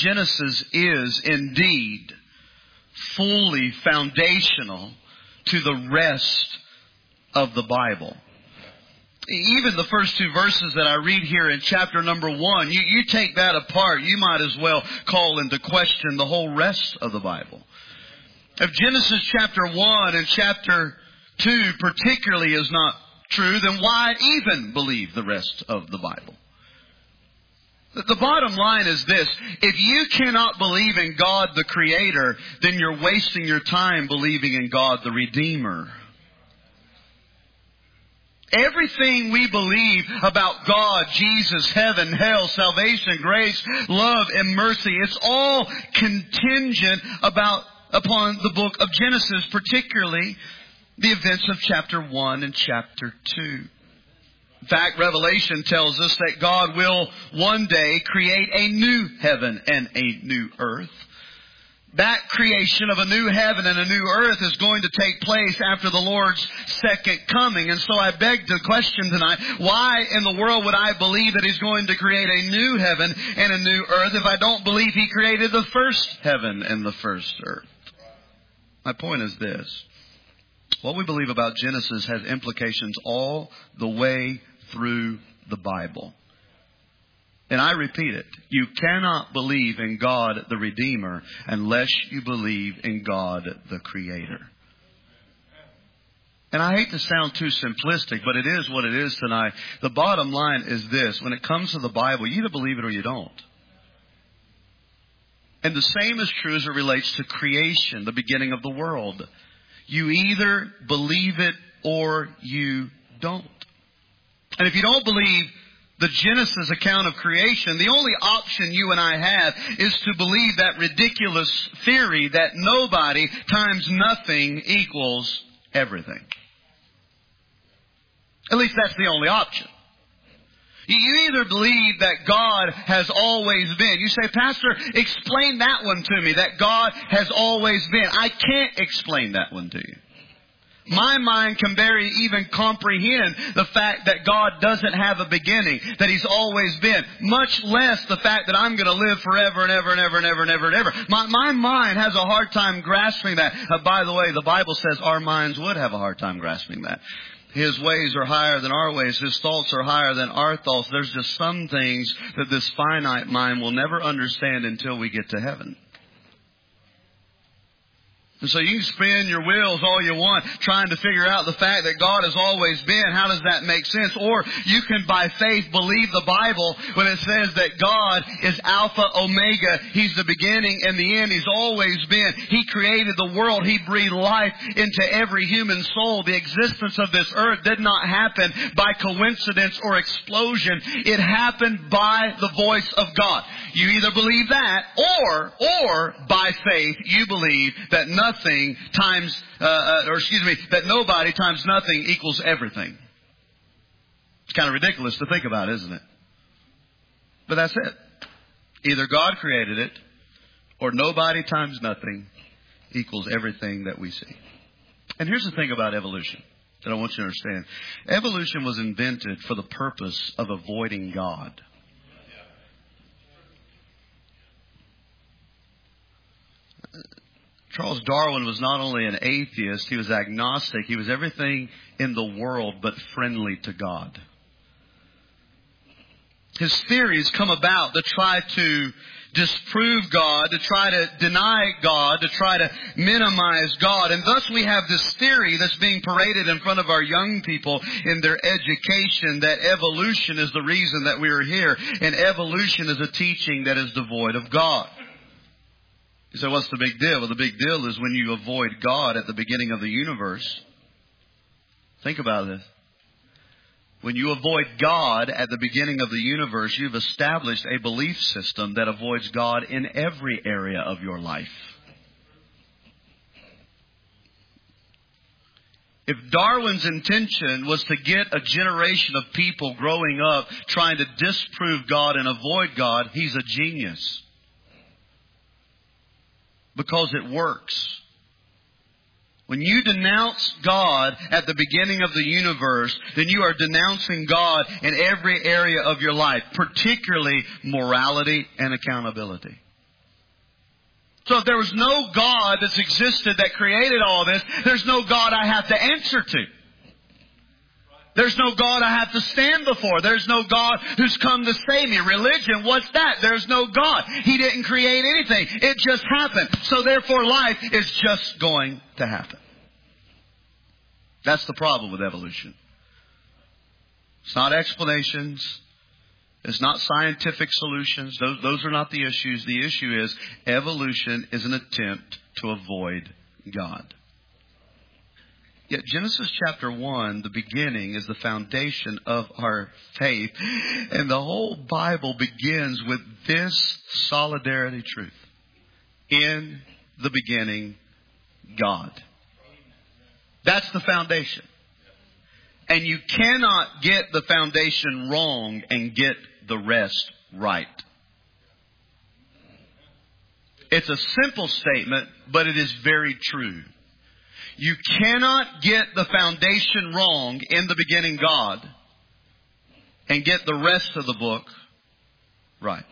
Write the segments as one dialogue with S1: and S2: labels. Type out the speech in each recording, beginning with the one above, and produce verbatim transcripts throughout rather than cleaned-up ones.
S1: Genesis is indeed fully foundational to the rest of the Bible. Even the first two verses that I read here in chapter number one, you, you take that apart, you might as well call into question the whole rest of the Bible. If Genesis chapter one and chapter two particularly is not true, then why even believe the rest of the Bible? The bottom line is this: if you cannot believe in God the Creator, then you're wasting your time believing in God the Redeemer. Everything we believe about God, Jesus, heaven, hell, salvation, grace, love, and mercy, it's all contingent about upon the book of Genesis, particularly the events of chapter one and chapter two. In fact, Revelation tells us that God will one day create a new heaven and a new earth. That creation of a new heaven and a new earth is going to take place after the Lord's second coming. And so I beg the question tonight, why in the world would I believe that He's going to create a new heaven and a new earth if I don't believe He created the first heaven and the first earth? My point is this: what we believe about Genesis has implications all the way through the Bible. And I repeat it, you cannot believe in God the Redeemer unless you believe in God the Creator. And I hate to sound too simplistic, but it is what it is tonight. The bottom line is this: when it comes to the Bible, you either believe it or you don't. And the same is true as it relates to creation, the beginning of the world. You either believe it or you don't. And if you don't believe the Genesis account of creation, the only option you and I have is to believe that ridiculous theory that nobody times nothing equals everything. At least that's the only option. You either believe that God has always been. You say, Pastor, explain that one to me, that God has always been. I can't explain that one to you. My mind can barely even comprehend the fact that God doesn't have a beginning, that He's always been, much less the fact that I'm going to live forever and ever and ever and ever and ever and ever. My, my mind has a hard time grasping that. Uh, by the way, the Bible says our minds would have a hard time grasping that. His ways are higher than our ways. His thoughts are higher than our thoughts. There's just some things that this finite mind will never understand until we get to heaven. And so you can spin your wheels all you want trying to figure out the fact that God has always been. How does that make sense? Or you can by faith believe the Bible when it says that God is Alpha, Omega. He's the beginning and the end. He's always been. He created the world. He breathed life into every human soul. The existence of this earth did not happen by coincidence or explosion. It happened by the voice of God. You either believe that or, or by faith you believe that nothing Nothing times, uh, uh, or excuse me, that nobody times nothing equals everything. It's kind of ridiculous to think about, isn't it? But that's it. Either God created it, or nobody times nothing equals everything that we see. And here's the thing about evolution that I want you to understand. Evolution was invented for the purpose of avoiding God. Charles Darwin was not only an atheist, he was agnostic. He was everything in the world but friendly to God. His theories come about to try to disprove God, to try to deny God, to try to minimize God. And thus we have this theory that's being paraded in front of our young people in their education, that evolution is the reason that we are here. And evolution is a teaching that is devoid of God. You say, what's the big deal? Well, the big deal is when you avoid God at the beginning of the universe. Think about this. When you avoid God at the beginning of the universe, you've established a belief system that avoids God in every area of your life. If Darwin's intention was to get a generation of people growing up trying to disprove God and avoid God, he's a genius. Because it works. When you denounce God at the beginning of the universe, then you are denouncing God in every area of your life, particularly morality and accountability. So if there was no God that's existed that created all this, there's no God I have to answer to. There's no God I have to stand before. There's no God who's come to save me. Religion, what's that? There's no God. He didn't create anything. It just happened. So therefore life is just going to happen. That's the problem with evolution. It's not explanations. It's not scientific solutions. Those, those are not the issues. The issue is evolution is an attempt to avoid God. Yet Genesis chapter one, the beginning, is the foundation of our faith. And the whole Bible begins with this solidarity truth. In the beginning, God. That's the foundation. And you cannot get the foundation wrong and get the rest right. It's a simple statement, but it is very true. You cannot get the foundation wrong, in the beginning God, and get the rest of the book right.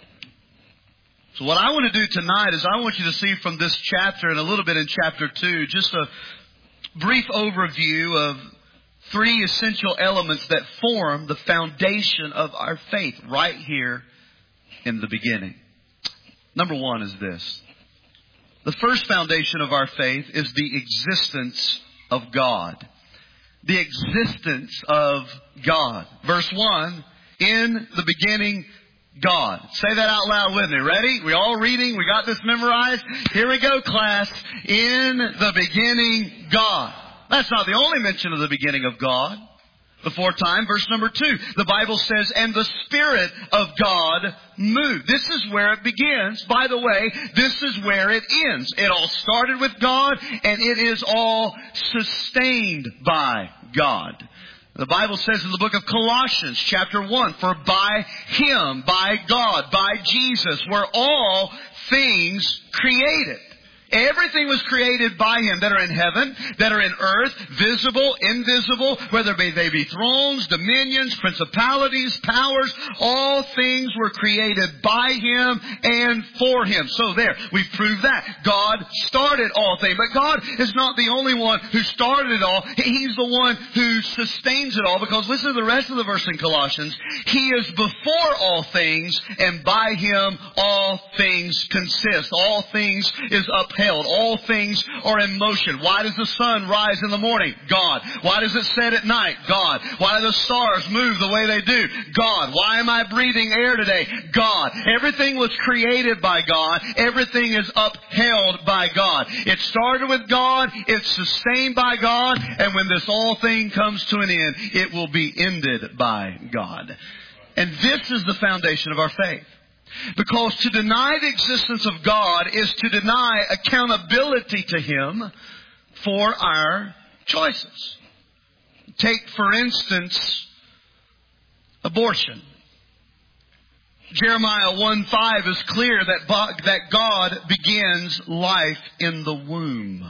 S1: So what I want to do tonight is I want you to see from this chapter and a little bit in chapter two, just a brief overview of three essential elements that form the foundation of our faith right here in the beginning. Number one is this. The first foundation of our faith is the existence of God. The existence of God. Verse one, in the beginning, God. Say that out loud with me. Ready? We all reading? We got this memorized? Here we go, class. In the beginning, God. That's not the only mention of the beginning of God. The fourth time, verse number two, the Bible says, and the Spirit of God moved. This is where it begins. By the way, this is where it ends. It all started with God, and it is all sustained by God. The Bible says in the book of Colossians, chapter one, for by Him, by God, by Jesus, were all things created. Everything was created by Him that are in heaven, that are in earth, visible, invisible, whether they be thrones, dominions, principalities, powers. All things were created by Him and for Him. So there, we've proved that. God started all things. But God is not the only one who started it all. He's the one who sustains it all. Because listen to the rest of the verse in Colossians. He is before all things, and by Him all things consist. All things is upheld. All things are in motion. Why does the sun rise in the morning? God. Why does it set at night? God. Why do the stars move the way they do? God. Why am I breathing air today? God. Everything was created by God. Everything is upheld by God. It started with God. It's sustained by God. And when this all thing comes to an end, it will be ended by God. And this is the foundation of our faith. Because to deny the existence of God is to deny accountability to Him for our choices. Take, for instance, abortion. Jeremiah one five is clear that that God begins life in the womb.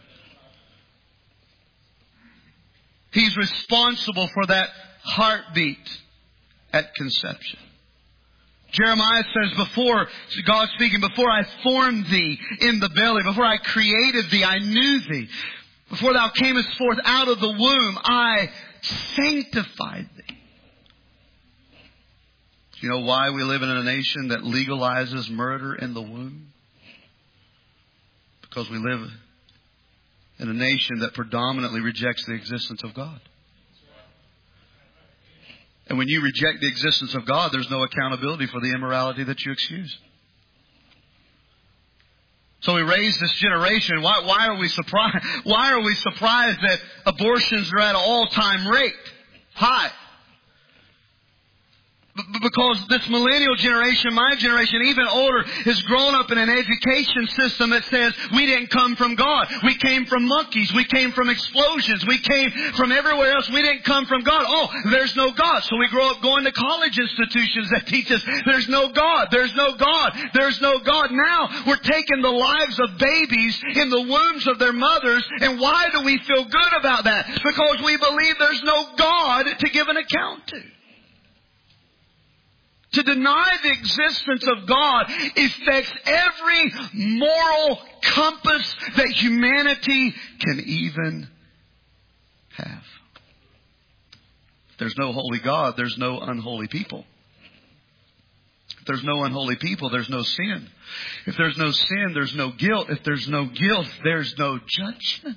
S1: He's responsible for that heartbeat at conception. Jeremiah says, before, God speaking, before I formed thee in the belly, before I created thee, I knew thee. Before thou camest forth out of the womb, I sanctified thee. Do you know why we live in a nation that legalizes murder in the womb? Because we live in a nation that predominantly rejects the existence of God. And when you reject the existence of God, there's no accountability for the immorality that you excuse. So we raise this generation. Why, why are we surprised? Why are we surprised that abortions are at an all-time rate? High. Because this millennial generation, my generation, even older, has grown up in an education system that says we didn't come from God. We came from monkeys. We came from explosions. We came from everywhere else. We didn't come from God. Oh, there's no God. So we grow up going to college institutions that teach us there's no God. There's no God. There's no God. Now we're taking the lives of babies in the wombs of their mothers. And why do we feel good about that? Because we believe there's no God to give an account to. To deny the existence of God affects every moral compass that humanity can even have. If there's no holy God, there's no unholy people. If there's no unholy people, there's no sin. If there's no sin, there's no guilt. If there's no guilt, there's no judgment.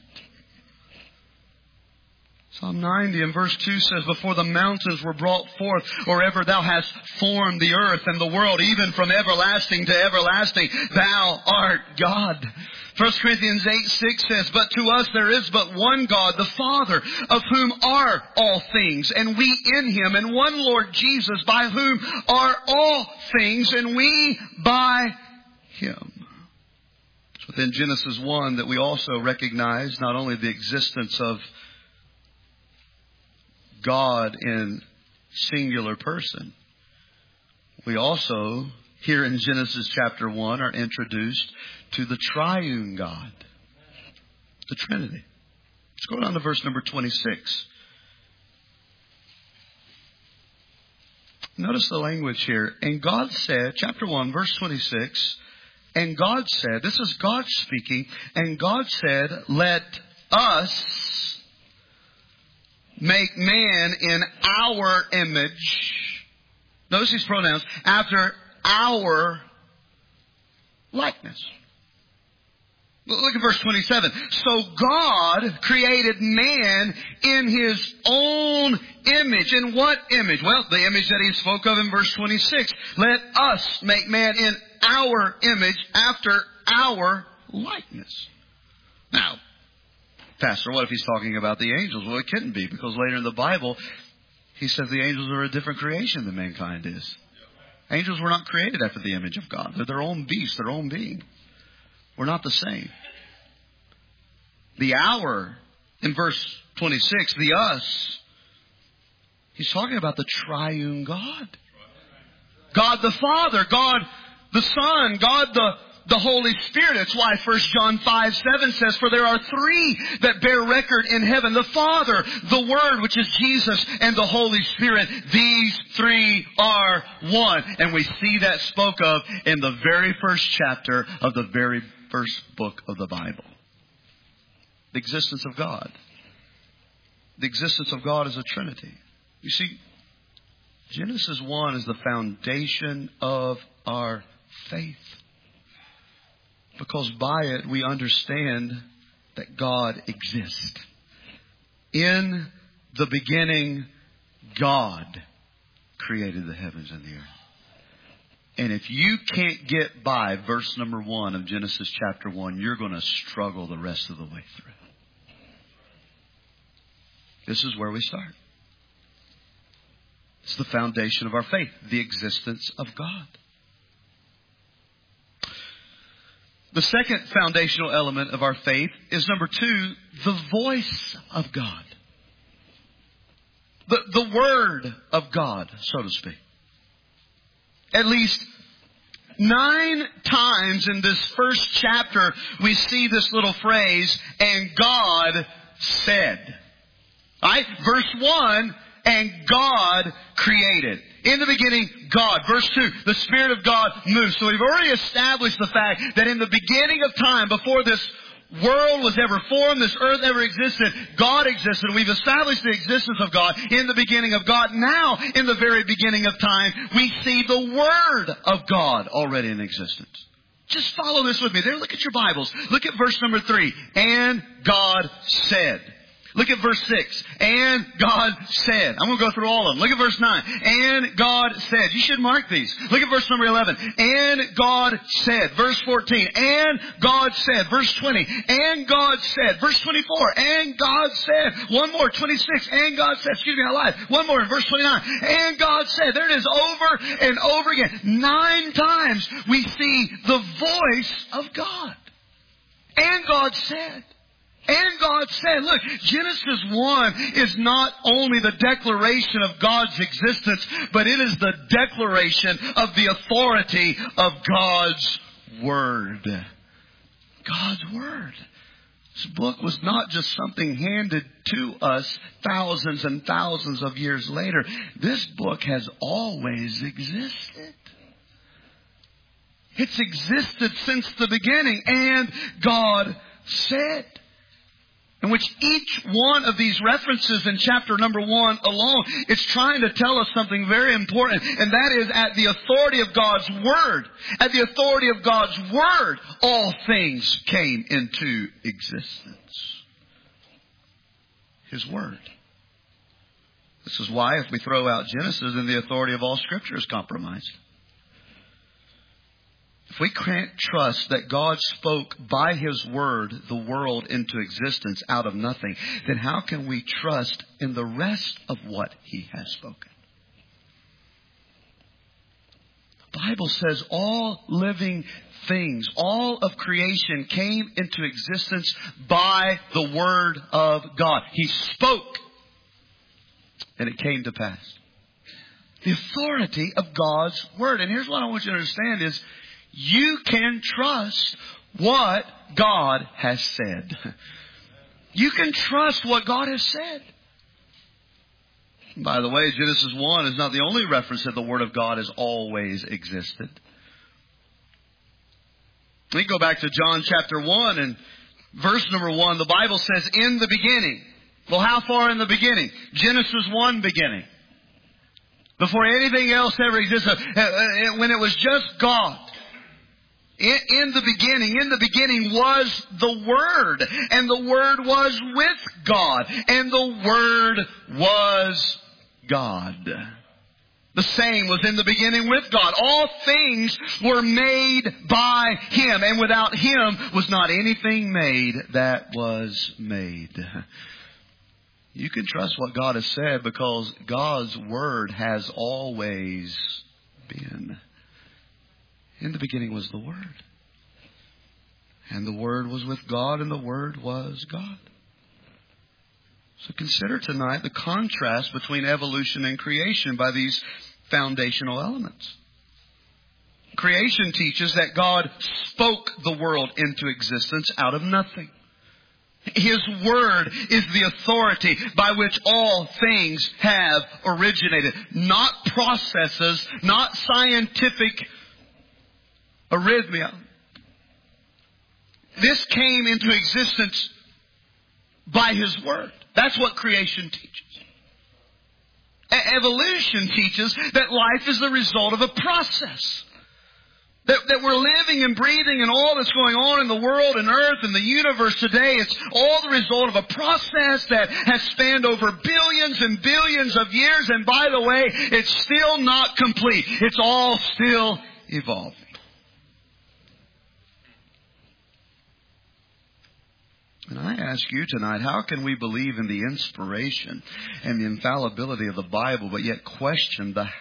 S1: Psalm ninety and verse two says, before the mountains were brought forth, or ever thou hast formed the earth and the world, even from everlasting to everlasting, thou art God. First Corinthians eight six says, but to us there is but one God, the Father, of whom are all things, and we in Him, and one Lord Jesus, by whom are all things, and we by Him. It's within Genesis one that we also recognize not only the existence of God in singular person, we also, here in Genesis chapter one, are introduced to the triune God, the Trinity. Let's go down to verse number twenty-six. Notice the language here. And God said, chapter one, verse twenty-six, and God said, this is God speaking, and God said, let us make man in our image. Notice these pronouns. After our likeness. Look at verse twenty-seven. So God created man in His own image. In what image? Well, the image that He spoke of in verse twenty-six. Let us make man in our image after our likeness. Now, Pastor, what if He's talking about the angels? Well, it couldn't be, because later in the Bible, He says the angels are a different creation than mankind is. Angels were not created after the image of God. They're their own beast, their own being. We're not the same. The our, in verse twenty-six, the us, He's talking about the triune God. God the Father, God the Son, God the The Holy Spirit. That's why First John five seven says, for there are three that bear record in heaven. The Father, the Word, which is Jesus, and the Holy Spirit. These three are one. And we see that spoke of in the very first chapter of the very first book of the Bible. The existence of God. The existence of God is a Trinity. You see, Genesis one is the foundation of our faith. Because by it we understand that God exists. In the beginning, God created the heavens and the earth. And if you can't get by verse number one of Genesis chapter one, you're going to struggle the rest of the way through. This is where we start. It's the foundation of our faith, the existence of God. The second foundational element of our faith is, number two, the voice of God. The, the Word of God, so to speak. At least nine times in this first chapter, we see this little phrase, and God said. Right? Verse one, and God created. In the beginning, God. Verse two, the Spirit of God moves. So we've already established the fact that in the beginning of time, before this world was ever formed, this earth ever existed, God existed. We've established the existence of God in the beginning of God. Now, in the very beginning of time, we see the Word of God already in existence. Just follow this with me. There, look at your Bibles. Look at verse number three. And God said. Look at verse six. And God said. I'm going to go through all of them. Look at verse nine. And God said. You should mark these. Look at verse number eleven. And God said. Verse fourteen. And God said. Verse twenty. And God said. Verse twenty-four. And God said. One more. twenty-six. And God said. Excuse me, I lied. One more in verse twenty-nine. And God said. There it is, over and over again. Nine times we see the voice of God. And God said. And God said, look, Genesis one is not only the declaration of God's existence, but it is the declaration of the authority of God's Word. God's Word. This book was not just something handed to us thousands and thousands of years later. This book has always existed. It's existed since the beginning. And God said. In which each one of these references in chapter number one alone, it's trying to tell us something very important. And that is, at the authority of God's Word, at the authority of God's Word, all things came into existence. His Word. This is why if we throw out Genesis, then the authority of all Scripture is compromised. If we can't trust that God spoke by His Word the world into existence out of nothing, then how can we trust in the rest of what He has spoken? The Bible says all living things, all of creation came into existence by the Word of God. He spoke, and it came to pass. The authority of God's Word. And here's what I want you to understand is, you can trust what God has said. You can trust what God has said. By the way, Genesis one is not the only reference that the Word of God has always existed. We go back to John chapter one and verse number one. The Bible says, in the beginning. Well, how far in the beginning? Genesis one beginning. Before anything else ever existed. When it was just God. In, in the beginning, in the beginning was the Word, and the Word was with God, and the Word was God. The same was in the beginning with God. All things were made by Him, and without Him was not anything made that was made. You can trust what God has said because God's Word has always been. In the beginning was the Word. And the Word was with God, and the Word was God. So consider tonight the contrast between evolution and creation by these foundational elements. Creation teaches that God spoke the world into existence out of nothing. His Word is the authority by which all things have originated. Not processes, not scientific arrhythmia. This came into existence by His Word. That's what creation teaches. E- evolution teaches that life is the result of a process. That, that we're living and breathing and all that's going on in the world and earth and the universe today, it's all the result of a process that has spanned over billions and billions of years. And by the way, it's still not complete. It's all still evolving. And I ask you tonight, how can we believe in the inspiration and the infallibility of the Bible, but yet question the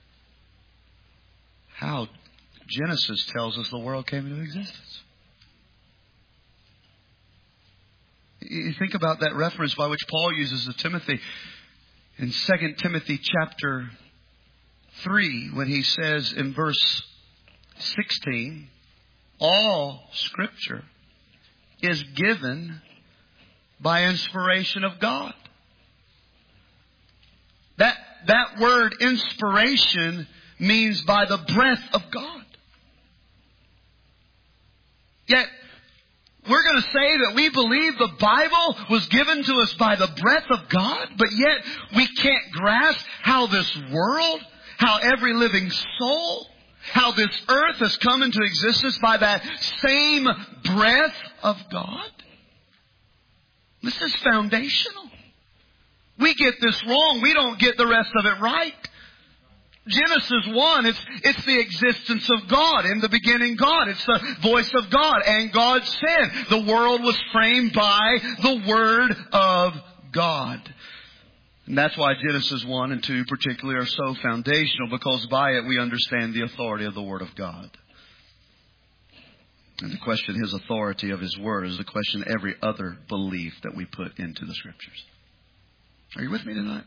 S1: how Genesis tells us the world came into existence? You think about that reference by which Paul uses to Timothy in Second Timothy chapter three, when he says in verse sixteen, all Scripture is given by inspiration of God. That, that word inspiration means by the breath of God. Yet, we're going to say that we believe the Bible was given to us by the breath of God, but yet we can't grasp how this world, how every living soul, how this earth has come into existence by that same breath of God. This is foundational. We get this wrong. We don't get the rest of it right. Genesis one, it's, it's the existence of God. In the beginning, God. It's the voice of God. And God said, the world was framed by the Word of God. And that's why Genesis one and two particularly are so foundational, because by it we understand the authority of the Word of God. And to question His authority of His Word is to question every other belief that we put into the Scriptures. Are you with me tonight?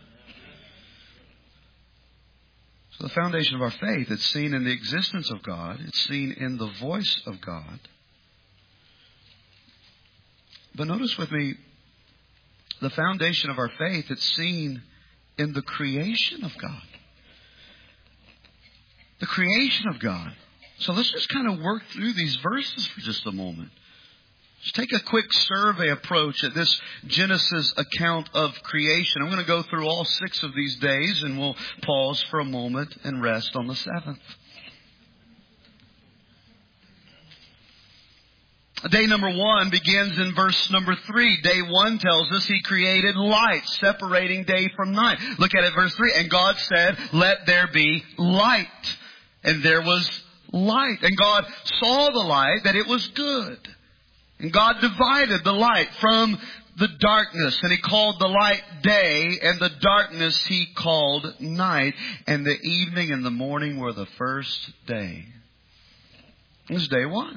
S1: So the foundation of our faith, it's seen in the existence of God. It's seen in the voice of God. But notice with me, the foundation of our faith, it's seen in the creation of God. The creation of God. So let's just kind of work through these verses for just a moment. Just take a quick survey approach at this Genesis account of creation. I'm going to go through all six of these days, and we'll pause for a moment and rest on the seventh. Day number one begins in verse number three. Day one tells us He created light, separating day from night. Look at it, verse three. And God said, let there be light. And there was light. And God saw the light, that it was good. And God divided the light from the darkness. And He called the light day, and the darkness He called night. And the evening and the morning were the first day. It was day one.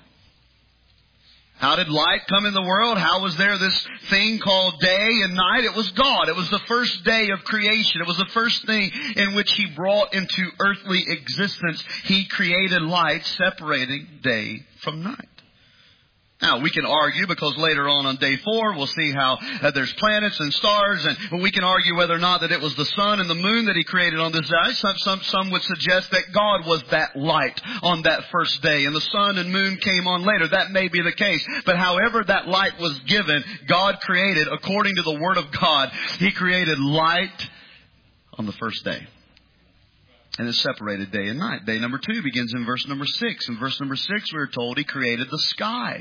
S1: How did light come in the world? How was there this thing called day and night? It was God. It was the first day of creation. It was the first thing in which He brought into earthly existence. He created light, separating day from night. Now, we can argue, because later on on day four, we'll see how uh, there's planets and stars, and we can argue whether or not that it was the sun and the moon that He created on this day. Some, some, some would suggest that God was that light on that first day, and the sun and moon came on later. That may be the case. But however that light was given, God created, according to the Word of God, He created light on the first day. And it's separated day and night. Day number two begins in verse number six. In verse number six, we are told He created the sky,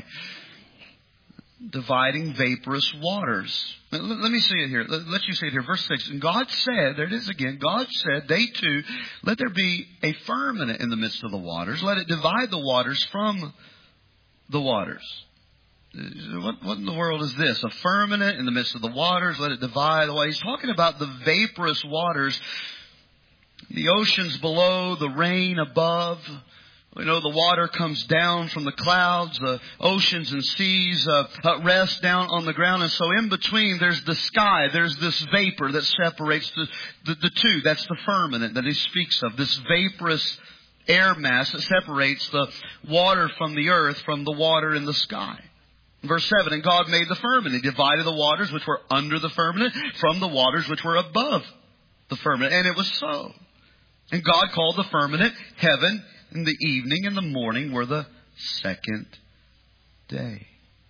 S1: dividing vaporous waters. Let me see it here. Let you see it here. Verse six. And God said, there it is again, God said, day two, let there be a firmament in the midst of the waters. Let it divide the waters from the waters. What, what in the world is this? A firmament in the midst of the waters. Let it divide the waters. He's talking about the vaporous waters. The oceans below, the rain above. We know the water comes down from the clouds. The oceans and seas uh, uh, rest down on the ground. And so in between, there's the sky. There's this vapor that separates the, the, the two. That's the firmament that He speaks of. This vaporous air mass that separates the water from the earth from the water in the sky. Verse seven, and God made the firmament. He divided the waters which were under the firmament from the waters which were above the firmament. And it was so. And God called the firmament heaven, and the evening and the morning were the second day.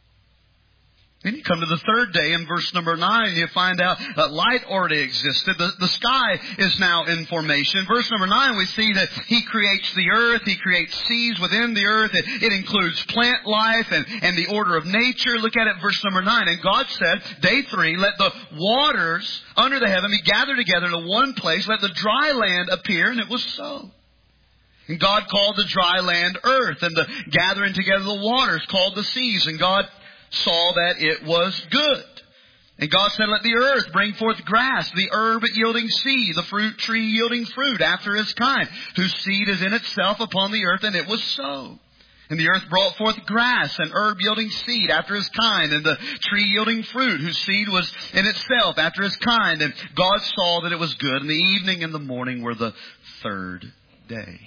S1: Then you come to the third day in verse number nine, and you find out that light already existed. The, the sky is now in formation. Verse number nine, we see that He creates the earth. He creates seas within the earth. It, it includes plant life and, and the order of nature. Look at it, verse number nine. And God said, day three, let the waters under the heaven be gathered together into one place. Let the dry land appear. And it was so. And God called the dry land earth, and the gathering together the waters called the seas. And God saw that it was good. And God said, let the earth bring forth grass, the herb yielding seed, the fruit tree yielding fruit after its kind, whose seed is in itself upon the earth, and it was so. And the earth brought forth grass, and herb yielding seed after his kind, and the tree yielding fruit, whose seed was in itself after his kind. And God saw that it was good, and the evening and the morning were the third day.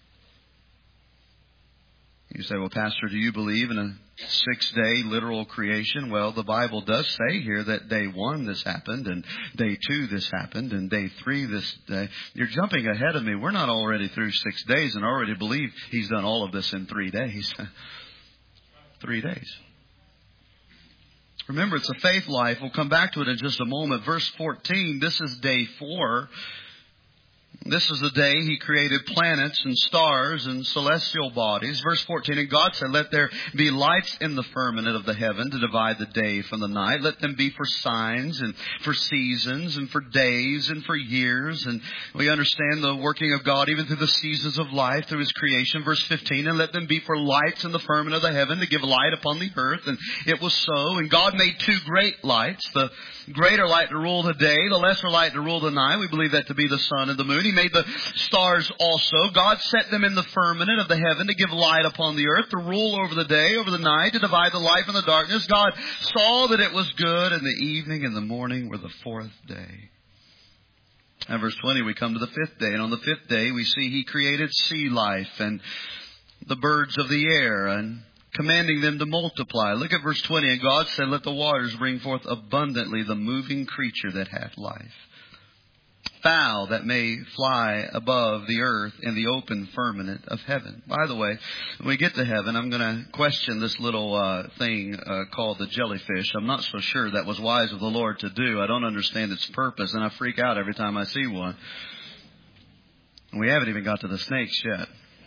S1: You say, well, Pastor, do you believe in a six-day literal creation? Well, the Bible does say here that day one this happened, and day two this happened, and day three this day. You're jumping ahead of me. We're not already through six days and already believe He's done all of this in three days. Three days. Remember, it's a faith life. We'll come back to it in just a moment. Verse fourteen, this is day four. This is the day He created planets and stars and celestial bodies. Verse fourteen, and God said, let there be lights in the firmament of the heaven to divide the day from the night. Let them be for signs and for seasons and for days and for years. And we understand the working of God even through the seasons of life, through His creation. Verse fifteen, and let them be for lights in the firmament of the heaven to give light upon the earth. And it was so. And God made two great lights, the greater light to rule the day, the lesser light to rule the night. We believe that to be the sun and the moon. He made the stars also. God set them in the firmament of the heaven to give light upon the earth, to rule over the day, over the night, to divide the light from the darkness. God saw that it was good, and the evening and the morning were the fourth day. And verse twenty, we come to the fifth day. And on the fifth day, we see He created sea life and the birds of the air and commanding them to multiply. Look at verse twenty. And God said, let the waters bring forth abundantly the moving creature that hath life, fowl that may fly above the earth in the open firmament of heaven. By the way, when we get to heaven, I'm going to question this little uh, thing uh, called the jellyfish. I'm not so sure that was wise of the Lord to do. I don't understand its purpose, and I freak out every time I see one. And we haven't even got to the snakes yet.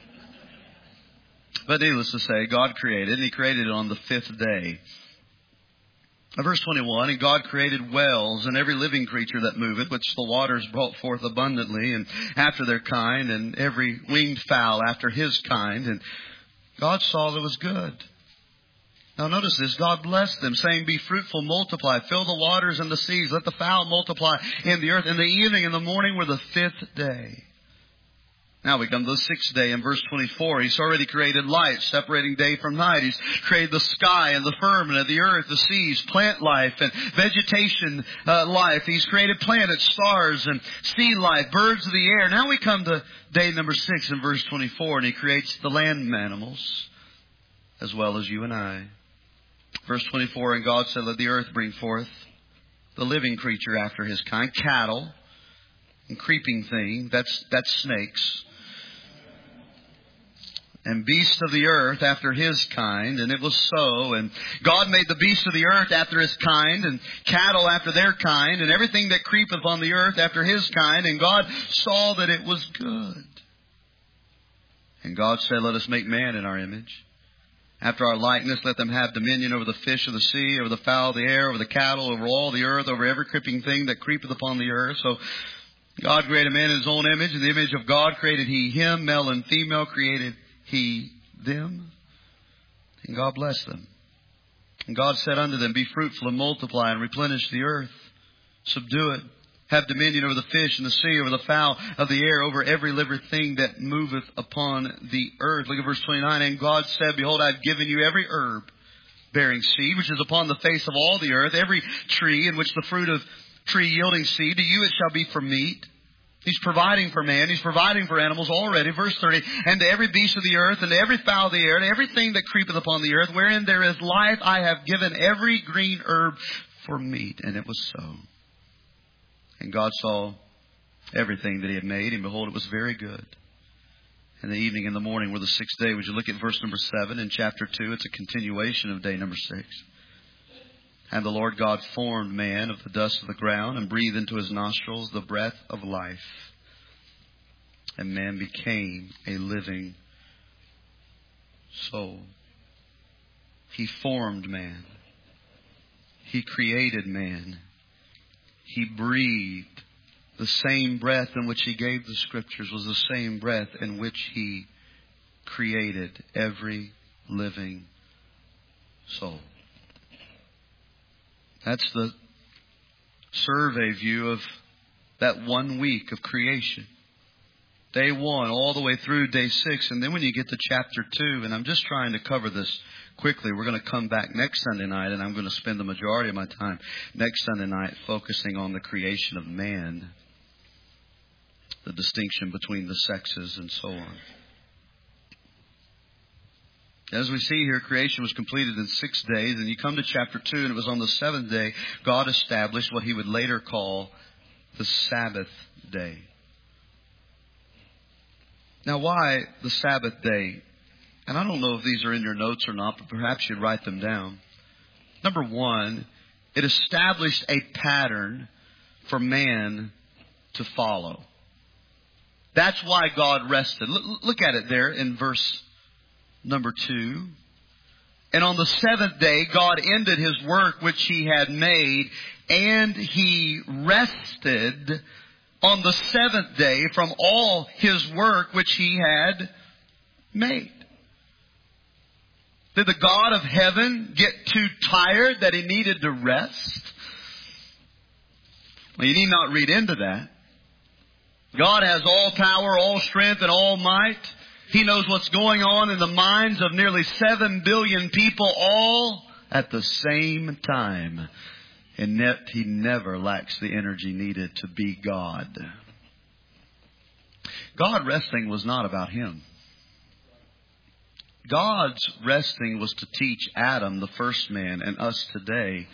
S1: But needless to say, God created, and He created it on the fifth day. Verse twenty-one, and God created whales and every living creature that moveth, which the waters brought forth abundantly, and after their kind, and every winged fowl after his kind. And God saw that it was good. Now notice this, God blessed them, saying, be fruitful, multiply, fill the waters and the seas, let the fowl multiply in the earth. And the evening and the morning were the fifth day. Now we come to the sixth day in verse twenty-four. He's already created light, separating day from night. He's created the sky and the firmament, the earth, the seas, plant life and vegetation uh, life. He's created planets, stars, and sea life, birds of the air. Now we come to day number six in verse twenty-four, and He creates the land animals as well as you and I. Verse twenty-four, and God said, let the earth bring forth the living creature after his kind, cattle and creeping thing, that's that's snakes, and beasts of the earth after his kind. And it was so. And God made the beasts of the earth after his kind, and cattle after their kind, and everything that creepeth on the earth after his kind. And God saw that it was good. And God said, let us make man in our image, after our likeness. Let them have dominion over the fish of the sea, over the fowl of the air, over the cattle, over all the earth, over every creeping thing that creepeth upon the earth. So God created man in His own image. In the image of God created He him, male and female created He them. And God blessed them. And God said unto them, be fruitful and multiply and replenish the earth. Subdue it. Have dominion over the fish in the sea, over the fowl of the air, over every living thing that moveth upon the earth. Look at verse twenty-nine. And God said, behold, I have given you every herb bearing seed, which is upon the face of all the earth, every tree in which the fruit of tree yielding seed. To you it shall be for meat. He's providing for man. He's providing for animals already. Verse thirty, and to every beast of the earth, and to every fowl of the air, and everything that creepeth upon the earth, wherein there is life, I have given every green herb for meat. And it was so. And God saw everything that He had made, and behold, it was very good. And the evening and the morning were the sixth day. Would you look at verse number seven in chapter two? It's a continuation of day number six. And the Lord God formed man of the dust of the ground, and breathed into his nostrils the breath of life. And man became a living soul. He formed man. He created man. He breathed. The same breath in which He gave the Scriptures was the same breath in which He created every living soul. That's the survey view of that one week of creation. Day one all the way through day six. And then when you get to chapter two, and I'm just trying to cover this quickly. We're going to come back next Sunday night, and I'm going to spend the majority of my time next Sunday night focusing on the creation of man, the distinction between the sexes, and so on. As we see here, creation was completed in six days, and you come to chapter two, and it was on the seventh day God established what He would later call the Sabbath day. Now, why the Sabbath day? And I don't know if these are in your notes or not, but perhaps you'd write them down. Number one, it established a pattern for man to follow. That's why God rested. Look at it there in verse number two. And on the seventh day, God ended His work which He had made, and He rested on the seventh day from all His work which He had made. Did the God of heaven get too tired that He needed to rest? Well, you need not read into that. God has all power, all strength, and all might. He knows what's going on in the minds of nearly seven billion people all at the same time. And yet He never lacks the energy needed to be God. God resting was not about Him. God's resting was to teach Adam, the first man, and us today,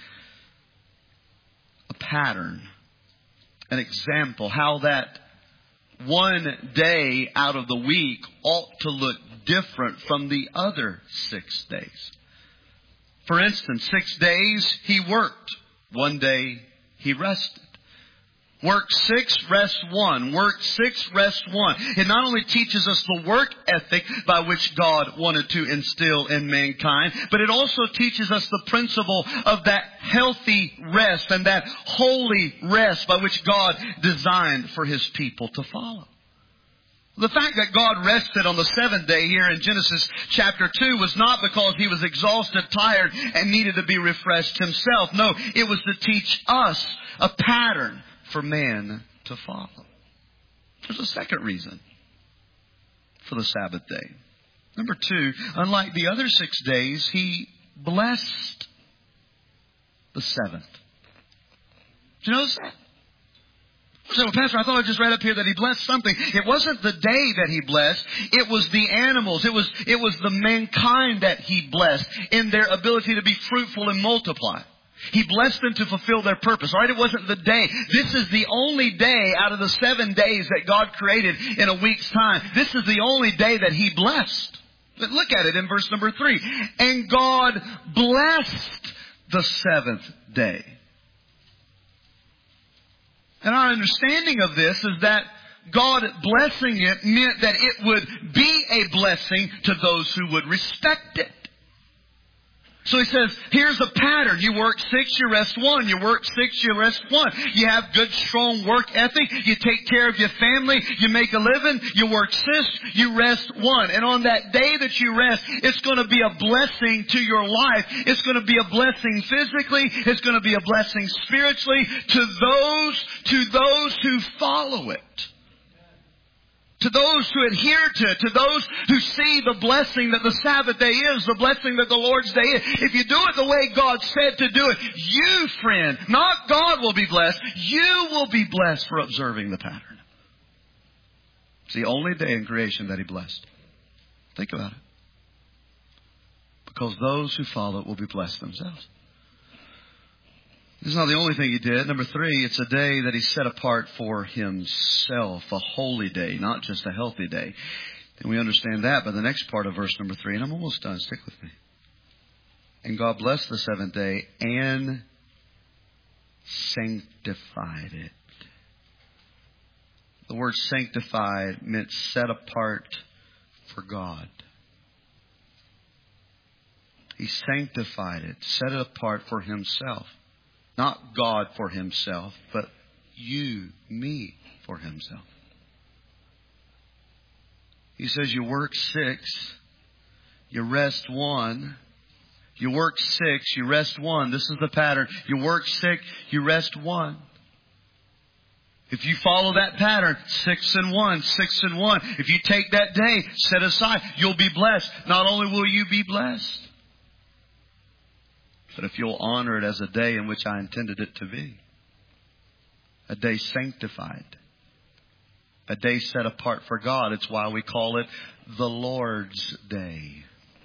S1: a pattern, an example, how that one day out of the week ought to look different from the other six days. For instance, six days he worked. One day he rested. Work six, rest one. Work six, rest one. It not only teaches us the work ethic by which God wanted to instill in mankind, but it also teaches us the principle of that healthy rest and that holy rest by which God designed for His people to follow. The fact that God rested on the seventh day here in Genesis chapter two was not because He was exhausted, tired, and needed to be refreshed Himself. No, it was to teach us a pattern for man to follow. There's a second reason for the Sabbath day. Number two, unlike the other six days, He blessed the seventh. Did you notice that? So, well, Pastor, I thought I just read up here that He blessed something. It wasn't the day that He blessed. It was the animals. It was, it was the mankind that He blessed in their ability to be fruitful and multiply. He blessed them to fulfill their purpose. All right, it wasn't the day. This is the only day out of the seven days that God created in a week's time. This is the only day that He blessed. But look at it in verse number three. And God blessed the seventh day. And our understanding of this is that God blessing it meant that it would be a blessing to those who would respect it. So He says, here's a pattern. You work six, you rest one. You work six, you rest one. You have good, strong work ethic. You take care of your family. You make a living. You work six, you rest one. And on that day that you rest, it's going to be a blessing to your life. It's going to be a blessing physically. It's going to be a blessing spiritually to those, to those who follow it. To those who adhere to it, to those who see the blessing that the Sabbath day is, the blessing that the Lord's day is. If you do it the way God said to do it, you, friend, not God will be blessed, you will be blessed for observing the pattern. It's the only day in creation that He blessed. Think about it. Because those who follow it will be blessed themselves. This is not the only thing He did. Number three, it's a day that He set apart for Himself, a holy day, not just a healthy day. And we understand that by the next part of verse number three, and I'm almost done. Stick with me. And God blessed the seventh day and sanctified it. The word sanctified meant set apart for God. He sanctified it, set it apart for Himself. Not God for Himself, but you, me, for Himself. He says you work six, you rest one. You work six, you rest one. This is the pattern. You work six, you rest one. If you follow that pattern, six and one, six and one. If you take that day, set aside, you'll be blessed. Not only will you be blessed, but if you'll honor it as a day in which I intended it to be. A day sanctified. A day set apart for God. It's why we call it the Lord's Day.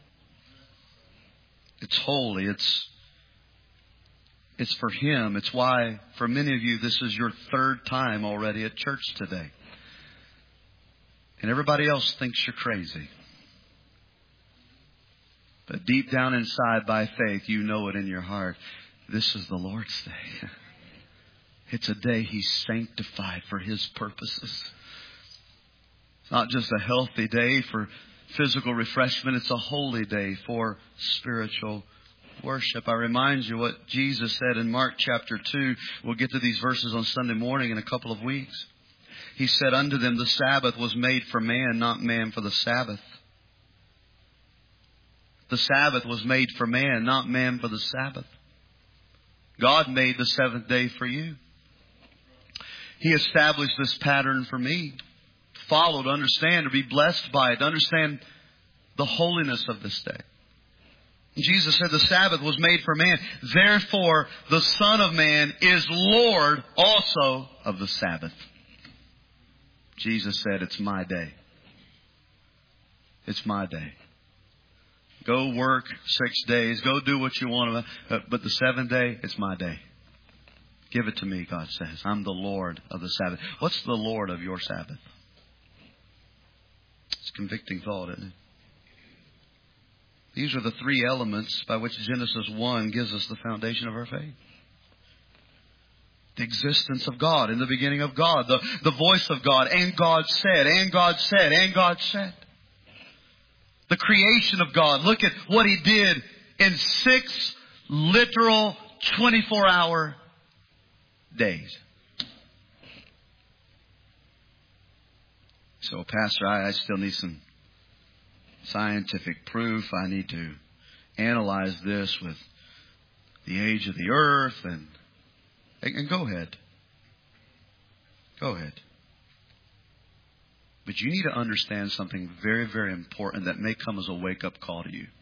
S1: It's holy. It's, it's for Him. It's why for many of you this is your third time already at church today. And everybody else thinks you're crazy. But deep down inside, by faith, you know it in your heart. This is the Lord's Day. It's a day He sanctified for His purposes. It's not just a healthy day for physical refreshment. It's a holy day for spiritual worship. I remind you what Jesus said in Mark chapter two. We'll get to these verses on Sunday morning in a couple of weeks. He said unto them, the Sabbath was made for man, not man for the Sabbath. The Sabbath was made for man, not man for the Sabbath. God made the seventh day for you. He established this pattern for me. Follow, to understand, to be blessed by it, to understand the holiness of this day. Jesus said the Sabbath was made for man. Therefore, the Son of Man is Lord also of the Sabbath. Jesus said, it's my day. It's my day. Go work six days. Go do what you want. But the seventh day, it's my day. Give it to me, God says. I'm the Lord of the Sabbath. What's the Lord of your Sabbath? It's a convicting thought, isn't it? These are the three elements by which Genesis one gives us the foundation of our faith. The existence of God, in the beginning of God, the, the voice of God, and God said, and God said, and God said. The creation of God. Look at what He did in six literal twenty-four hour days. So, Pastor, I, I still need some scientific proof. I need to analyze this with the age of the earth. And, and go ahead. Go ahead. But you need to understand something very, very important that may come as a wake-up call to you.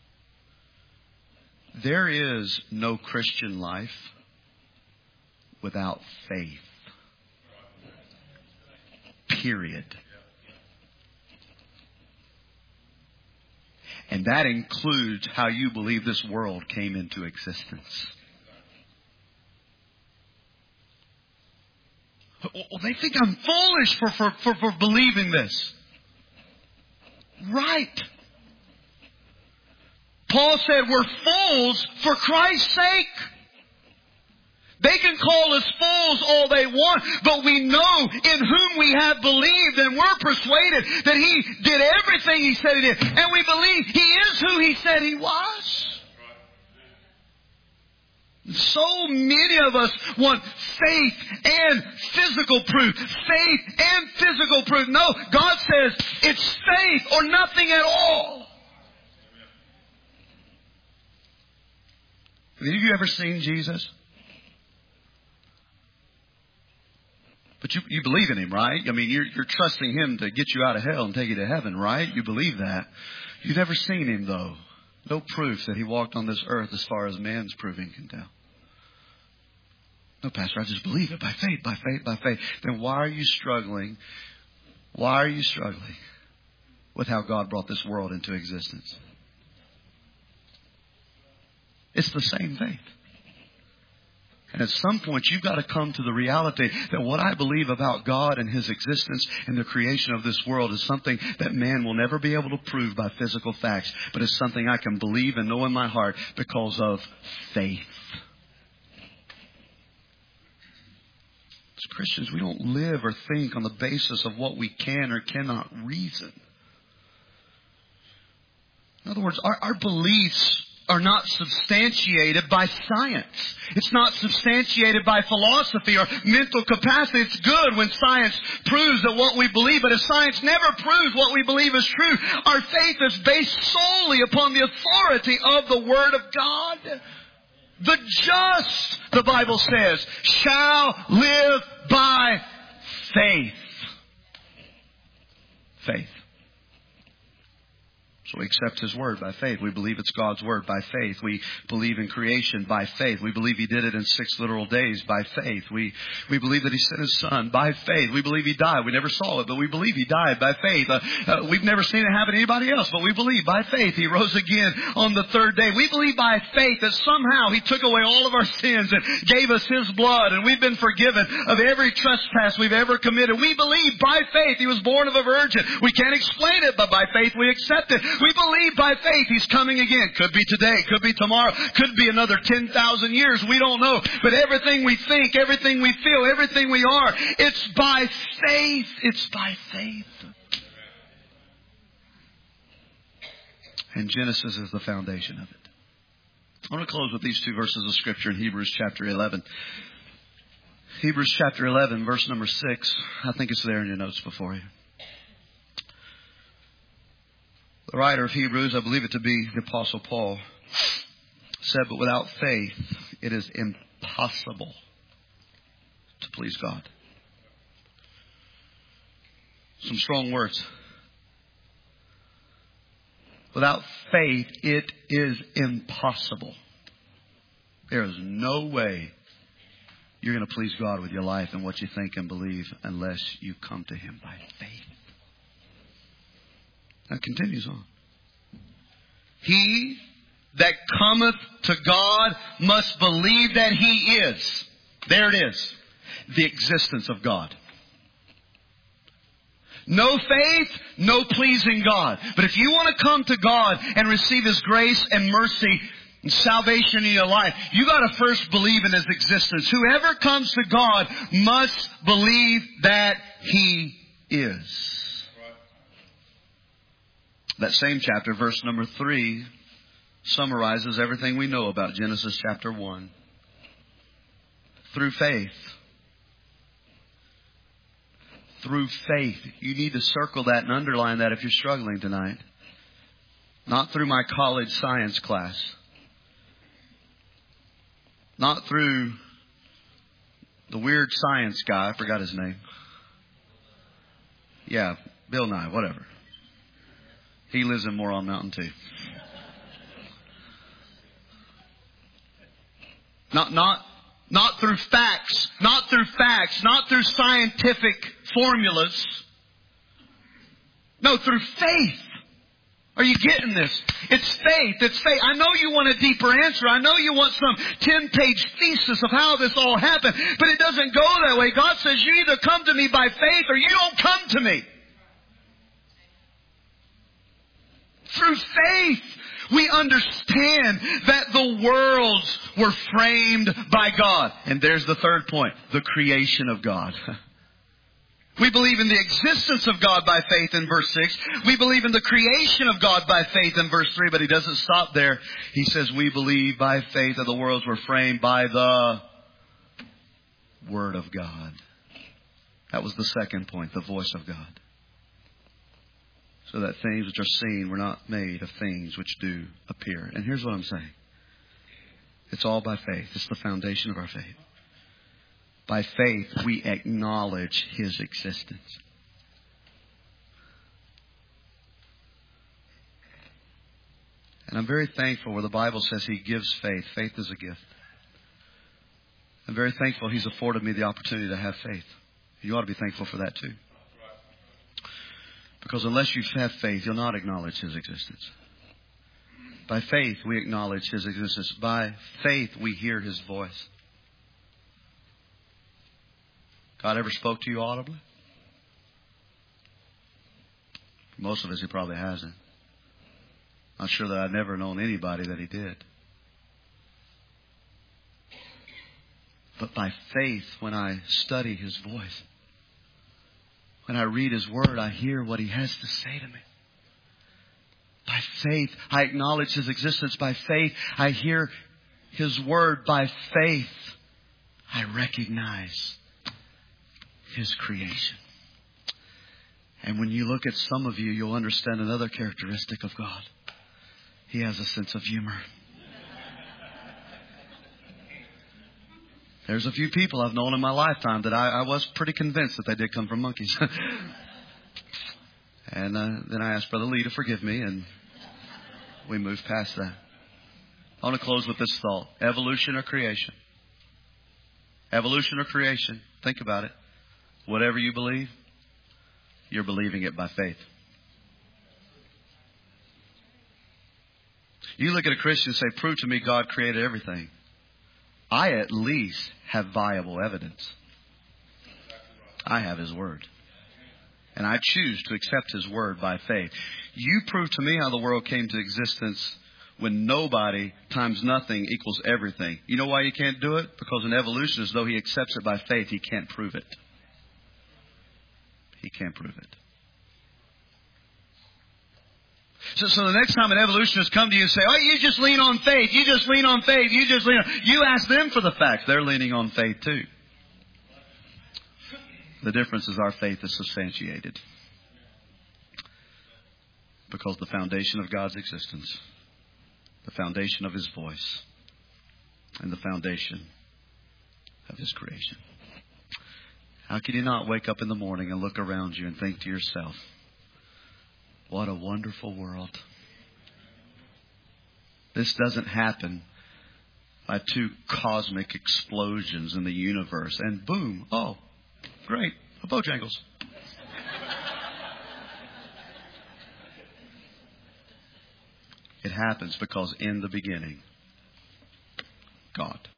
S1: There is no Christian life without faith. Period. And that includes how you believe this world came into existence. Well, they think I'm foolish for, for, for, for believing this. Right. Paul said we're fools for Christ's sake. They can call us fools all they want, but we know in whom we have believed, and we're persuaded that He did everything He said He did. And we believe He is who He said He was. So many of us want faith and physical proof. Faith and physical proof. No, God says it's faith or nothing at all. Have you ever seen Jesus? But you, you believe in Him, right? I mean, you're, you're trusting Him to get you out of hell and take you to heaven, right? You believe that. You've never seen Him, though. No proof that He walked on this earth as far as man's proving can tell. No, Pastor, I just believe it by faith, by faith, by faith. Then why are you struggling? Why are you struggling with how God brought this world into existence? It's the same faith. And at some point, you've got to come to the reality that what I believe about God and His existence and the creation of this world is something that man will never be able to prove by physical facts, but it's something I can believe and know in my heart because of faith. As Christians, we don't live or think on the basis of what we can or cannot reason. In other words, our, our beliefs are not substantiated by science. It's not substantiated by philosophy or mental capacity. It's good when science proves that what we believe, but if science never proves what we believe is true, our faith is based solely upon the authority of the Word of God. The just, the Bible says, shall live by faith. Faith. So we accept His Word by faith. We believe it's God's Word by faith. We believe in creation by faith. We believe He did it in six literal days by faith. We we believe that He sent His Son by faith. We believe He died. We never saw it, but we believe He died by faith. Uh, uh, we've never seen it happen to anybody else, but we believe by faith He rose again on the third day. We believe by faith that somehow He took away all of our sins and gave us His blood, and we've been forgiven of every trespass we've ever committed. We believe by faith He was born of a virgin. We can't explain it, but by faith we accept it. We believe by faith He's coming again. Could be today, could be tomorrow, could be another ten thousand years. We don't know. But everything we think, everything we feel, everything we are, it's by faith. It's by faith. And Genesis is the foundation of it. I want to close with these two verses of Scripture in Hebrews chapter eleven. Hebrews chapter eleven, verse number six. I think it's there in your notes before you. The writer of Hebrews, I believe it to be the Apostle Paul, said, but without faith, it is impossible to please God. Some strong words. Without faith, it is impossible. There is no way you're going to please God with your life and what you think and believe unless you come to Him by faith. Now it continues on. He that cometh to God must believe that He is. There it is. The existence of God. No faith, no pleasing God. But if you want to come to God and receive His grace and mercy and salvation in your life, you got to first believe in His existence. Whoever comes to God must believe that He is. That same chapter, verse number three, summarizes everything we know about Genesis chapter one. Through faith. Through faith. You need to circle that and underline that if you're struggling tonight. Not through my college science class. Not through the weird science guy. I forgot his name. Yeah, Bill Nye, whatever. He lives in Moron Mountain too. Not, not, not through facts, not through facts, not through scientific formulas. No, through faith. Are you getting this? It's faith. It's faith. I know you want a deeper answer. I know you want some ten-page thesis of how this all happened. But it doesn't go that way. God says you either come to me by faith or you don't come to me. Through faith, we understand that the worlds were framed by God. And there's the third point, the creation of God. We believe in the existence of God by faith in verse six. We believe in the creation of God by faith in verse three. But He doesn't stop there. He says we believe by faith that the worlds were framed by the Word of God. That was the second point, the voice of God. So that things which are seen were not made of things which do appear. And here's what I'm saying. It's all by faith. It's the foundation of our faith. By faith, we acknowledge His existence. And I'm very thankful where the Bible says He gives faith. Faith is a gift. I'm very thankful He's afforded me the opportunity to have faith. You ought to be thankful for that too. Because unless you have faith, you'll not acknowledge His existence. By faith, we acknowledge His existence. By faith, we hear His voice. God ever spoke to you audibly? Most of us, He probably hasn't. Not sure that I've never known anybody that He did. But by faith, when I study His voice, when I read His Word, I hear what He has to say to me. By faith, I acknowledge His existence. By faith, I hear His Word. By faith, I recognize His creation. And when you look at some of you, you'll understand another characteristic of God. He has a sense of humor. There's a few people I've known in my lifetime that I, I was pretty convinced that they did come from monkeys. and uh, then I asked Brother Lee to forgive me, and we moved past that. I want to close with this thought. Evolution or creation? Evolution or creation? Think about it. Whatever you believe, you're believing it by faith. You look at a Christian and say, prove to me God created everything. I at least have viable evidence. I have His Word. And I choose to accept His Word by faith. You prove to me how the world came to existence when nobody times nothing equals everything. You know why you can't do it? Because an evolutionist, though he accepts it by faith, he can't prove it. He can't prove it. So, so the next time an evolutionist come to you and say, oh, you just lean on faith. You just lean on faith. You just lean on... You ask them for the facts. They're leaning on faith too. The difference is our faith is substantiated. Because the foundation of God's existence, the foundation of His voice, and the foundation of His creation. How can you not wake up in the morning and look around you and think to yourself, what a wonderful world. This doesn't happen by two cosmic explosions in the universe and boom, oh, great, Bojangles. It happens because in the beginning, God.